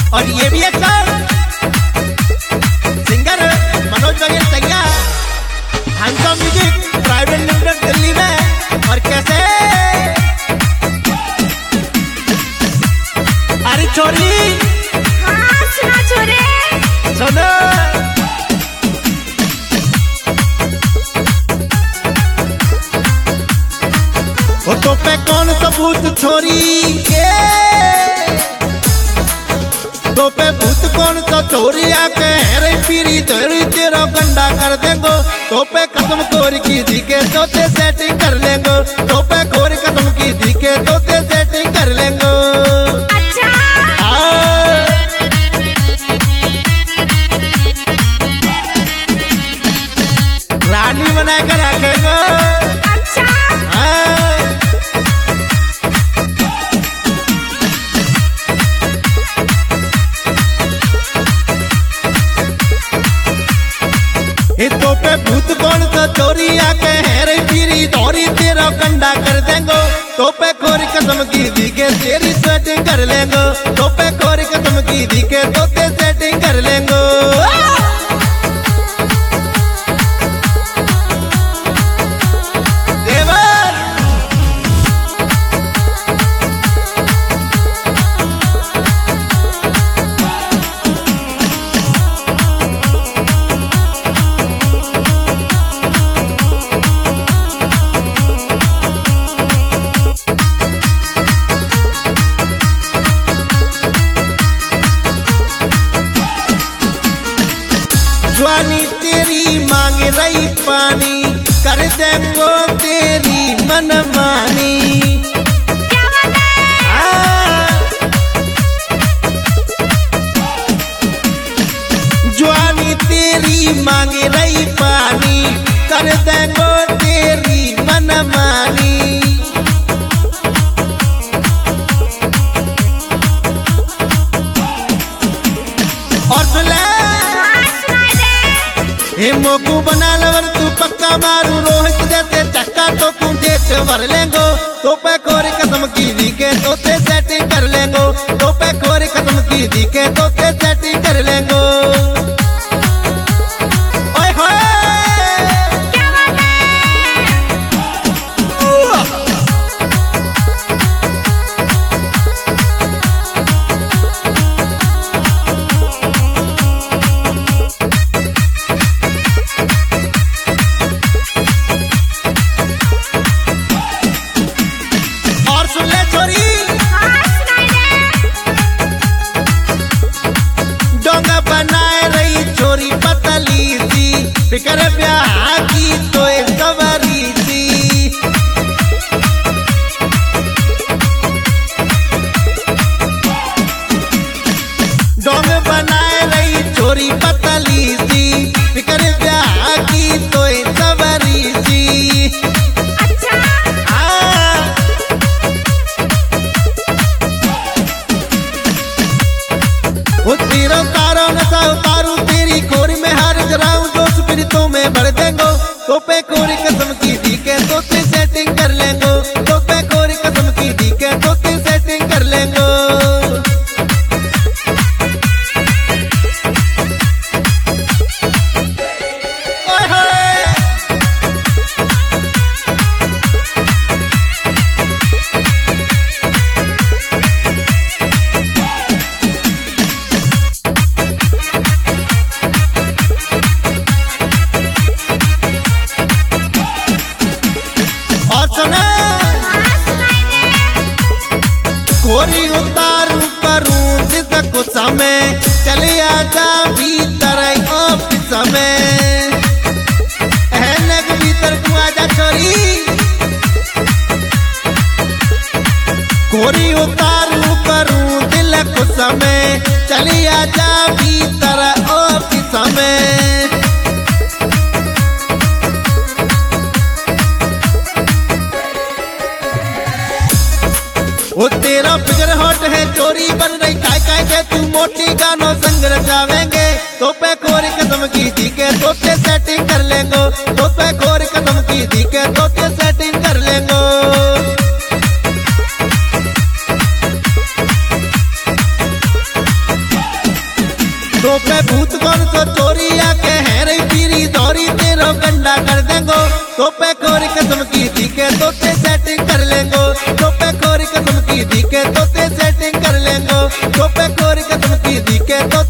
और ये भी एक सिंगर मनोज बघेल सैया हंसा म्यूजिक प्राइवेट लिमिटेड दिल्ली में। और कैसे अरे छोरी हाँ सुना छोरे सुनो वो तो पे कौन सबूत छोरी के तो पे भूत कौन सा छोरी आके रे पीरी धरी तेरा गंडा कर देंगो। तो पे कसम खोरी की दी के तो ते सेटिंग कर लेंगो। तो पे खोरी कसम की दी के तो ते सेटिंग कर लेंगो। अच्छा रानी बना कर रखेंगो। अच्छा तो पे भूत कौन सा चोरी आके हेरे पीरी दौरी तेरा कंडा कर देंगो। तो पे खोरी कसम की दी के तेरी सेटिंग कर लेंगो। तो पे खोरी कसम की दी के तो ते सेटिंग कर लेंगो। देवर जवानी तेरी मांग रही पानी कर देंगो तेरी मनमानी। क्या बात है जवानी तेरी मांग रही पानी कर देंगो तेरी मनमानी। और सुले हाँ सुना दे हे मोकू बना लवर तू पक्का मारू रोहित जैसे चक्का तो तू देख भर लेंगो। तो पे खोरी कसम की दी के तो ते सेटिंग कर लेंगो। तो पे खोरी कसम की दी के तो ते सेटिंग कर लेंगो। ओए होए क्या बात है और सुन ले छोरी हाँ सुना दे डोंगा बनाए रही छोरी पतली सी फिकर ब्याह की तो एक सवारी सी। डोंग बनाए रही छोरी पतली सी फिकर ब्याह की तो एक सवारी सी। अच्छा वो तीरों तारों नशा उतारू तेरी खोरी में हार जराऊं जो स्पिरिटों में भर देंगो। तो पे खोरी कसम की दी के तो ते सेटिंग कर लेंगो। तो पे खोरी कसम की दी के तो ते सेटिंग कर लेंगो। ओए होए और सुना हाँ सुना दे खोरी उतारू करूं जिस गुस्सा में चले आजा भीतर ऑफिस में। कहने के भीतर तू आजा छोरी खोरी उतारू करूं दिल गुस्सा में चली आजा भीतर ऑफिस में। वो तेरा फिगर हॉट है चोरी बन रही काय काय के तू मोटी गानों संग रचावेंगे। तो पे खोरी कसम की दी के तो ते सेटिंग कर लेंगो। तो पे खोरी कसम की दी के तो ते सेटिंग कर लेंगो। भूत कौन सो चोरी आके है रही पीरी दौरी तेरो गंडा कर देंगो तो पे खोरी कसम की थी के तो ते सेटिंग कर लेंगो तो पे खोरी कसम की थी के तो ते सेटिंग कर लेंगो तो पे खोरी कसम की थी के तो